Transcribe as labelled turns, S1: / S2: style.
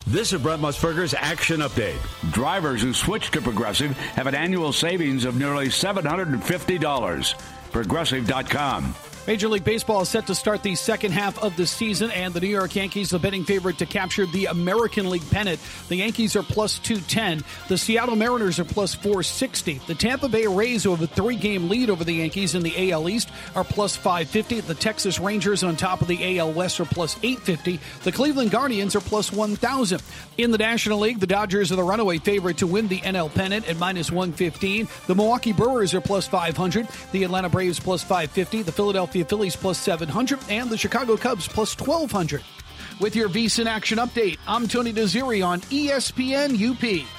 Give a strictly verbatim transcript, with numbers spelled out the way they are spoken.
S1: This is Brent Musburger's Action Update. Drivers who switch to Progressive have an annual savings of nearly seven hundred fifty dollars. Progressive dot com.
S2: Major League Baseball is set to start the second half of the season, and the New York Yankees, the betting favorite to capture the American League pennant. The Yankees are plus two ten. The Seattle Mariners are plus four sixty. The Tampa Bay Rays, who have a three-game lead over the Yankees in the A L East, are plus five fifty. The Texas Rangers on top of the A L West are plus eight fifty. The Cleveland Guardians are plus one thousand. In the National League, the Dodgers are the runaway favorite to win the N L pennant at minus one fifteen. The Milwaukee Brewers are plus five hundred. The Atlanta Braves plus five fifty. The Philadelphia Phillies plus seven hundred, and the Chicago Cubs plus twelve hundred. With your VSiN Action Update, I'm Tony Desiri on E S P N U P.